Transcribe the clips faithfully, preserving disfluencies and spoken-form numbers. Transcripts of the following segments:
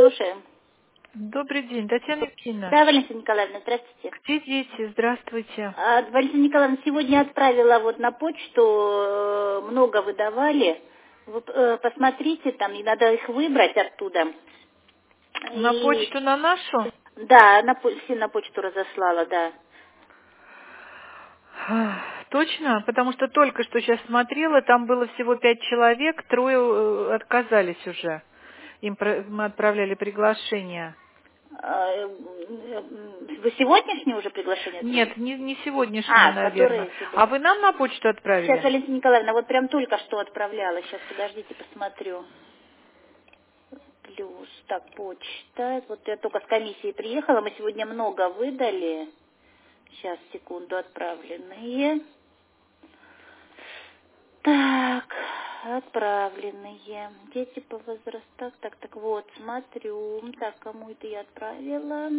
слушаем. Добрый день, Татьяна Евгеньевна. Да, Валентина Николаевна, здравствуйте. Где дети? Здравствуйте. А, Валентина Николаевна, сегодня отправила вот на почту, э, много выдавали. Вы, э, посмотрите, там, и надо их выбрать оттуда. На И- почту на нашу? Да, на, по- все на почту разослала, да. Ах, Точно? Потому что только что сейчас смотрела, там было всего пять человек, трое э, отказались уже. Им про- мы отправляли приглашение. А, э, м, Вы сегодняшнее уже приглашение отправили? Нет, не, не сегодняшнее, А, наверное. которые сюда. А вы нам на почту отправили? Сейчас, Валентина Николаевна, вот прям только что отправляла. Сейчас, подождите, посмотрю. Плюс, так, почта. Вот я только с комиссии приехала. Мы сегодня много выдали. Сейчас, секунду, отправленные. Так, отправленные. Дети по возрастам. Так, так, вот, смотрю. Так, кому это я отправила?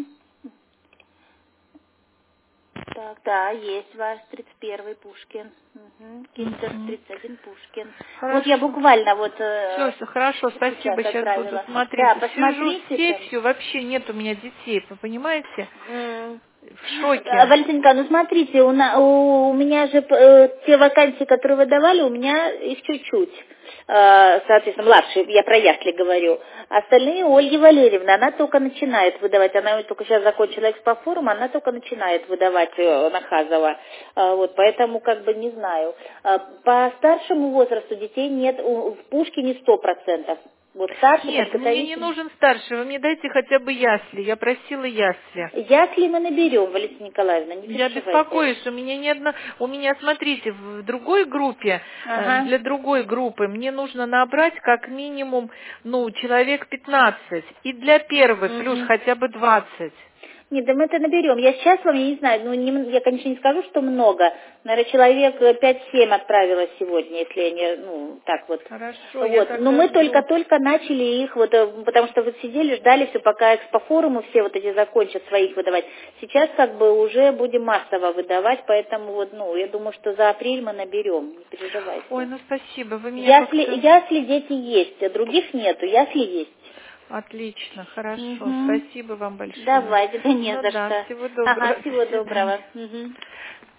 Так, да, есть ваш тридцать первый Пушкин. Угу. Киндер Мгм. тридцать один Пушкин. Вот я Хорошо. буквально вот э, Все, хорошо, спасибо, сейчас буду отправила. смотреть. Да, Сижу с посмотрите там. сетью, вообще нет у меня детей, вы понимаете? М. В А, шоке. Валентинка, ну смотрите, у, на- у- у меня же э, те вакансии, которые вы давали, у меня их чуть-чуть. Э, соответственно, младшие, я про ясли говорю. Остальные у Ольги Валерьевны, она только начинает выдавать. Она только сейчас закончила экспофорум, она только начинает выдавать э, Нахазова. А, вот, поэтому как бы не знаю. А, по старшему возрасту детей нет, у- в Пушкине сто процентов. Вот старший, Нет, мне не подготовительный. нужен старший, вы мне дайте хотя бы ясли. Я просила ясли. Ясли мы наберем, Валентина Николаевна, не Я переживайте. беспокоюсь, у меня ни одна... У меня, смотрите, в другой группе, э, Ага. для другой группы мне нужно набрать как минимум, ну, человек пятнадцать. И для первой плюс Мгм. хотя бы двадцать. Нет, да мы это наберем. Я сейчас вам, я не знаю, ну, не- я, конечно, не скажу, что много. Наверное, человек пять-семь отправила сегодня, если я не, ну, так вот. Хорошо, я Вот. Но тогда мы жду. только-только начали их, вот, э, потому что вот сидели, ждали все, пока экспофорумы все вот эти закончат своих выдавать. Сейчас как бы уже будем массово выдавать, поэтому вот, ну, я думаю, что за апрель мы наберем, не Ой, переживайте. ну спасибо, вы меня Ясли, как-то... ясли дети есть, а других нету, ясли есть. Отлично, хорошо, Угу. спасибо вам большое. Давайте, да не Ну за да, что. всего Ага, доброго, всего до свидания. доброго. Угу.